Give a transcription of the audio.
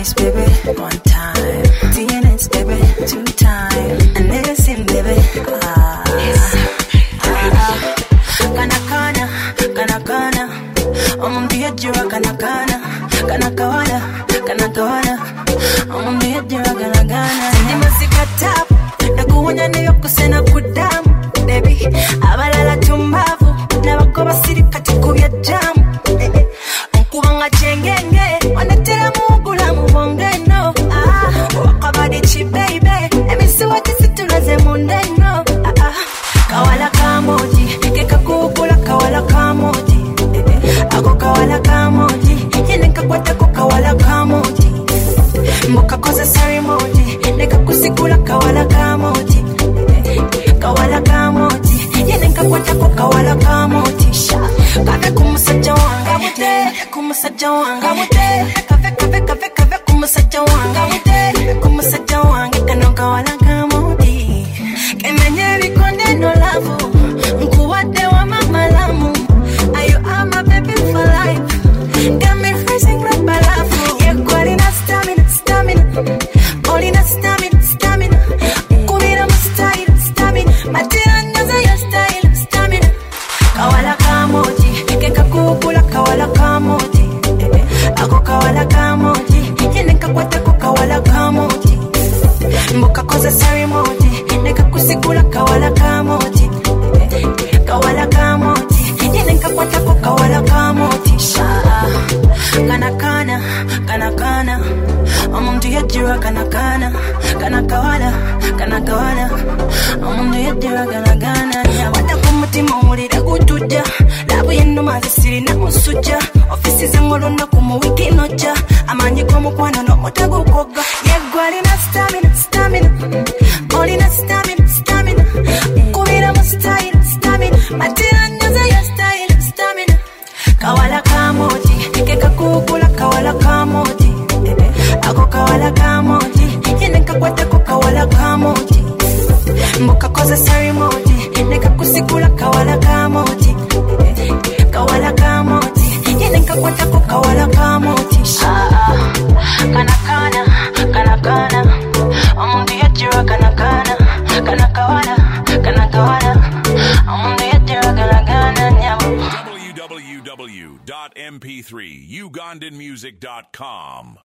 nice, baby, one time. TNS, baby, two time. And listen, baby, Kana, omumbia jura kana, kawana, omumbia jura kana. Ndi muzika tap, nakuwonya neyo kusena kudamu, baby. Abalala tumbavu, nabakoba sirikati kubya jamu. Nkubanga chengenge, wanatela mugula mubongeno. Wakabadi chi baby, emisiwa tisitulaze mundeno. Kawala kamoji, keka kukula kawala kamoji. Ako kawala kamoji, yenenka kwata ko kawala kamoji. Mboka koza ceremony, neka kusikula kawala kamoji. Kawala kamoji, yenenka kwata ko kawala kamoji. Kave kumusaja wanga mute, kumusaja wanga mute. Kave kumusaja wanga mute, kumusaja wanga kano kawala kamoji. Kemenye bikonde no love, nkuwade wa mama lamu. You are my baby for life. Got me freezing like balafu. You're calling us stamina. Calling us stamina. Kumira my stamina. Matira nyaza your stamina. Kawala kamoji, keka kukula kawala kamoji. Ako kawala kamoji, yenenka kwata ko kawala kamoji. Mboka koza ceremony, neka kusikula kawala kamoji. Kawala kamoji, yenenka kwata ko kawala kamoji. Kana, omuntu yajira kana, omuntu yajira kana. Wata kumutima mulira gutuja, labu yenu mazisiri na musuja. Ofisi zangolo na kumuwiki noja, amanyi komukwano no mutagu koga. Yegwali na stamina, olina stamina. Kumira mu stamina, matira nyaza ya stamina. Kawala kamoji, keka kukula kawala kamoji. Ako kawala kamoji, yenenka kwata ko kawala kamoji. Mboka koza ceremony, neka kusikula kawala kamoji. Kawala kamoji, yenenka kwata ko kawala kamoji. Kana, omuntu yajira kana, kawala, omuntu yajira kana, nyabo. www.mp3ugandanmusic.com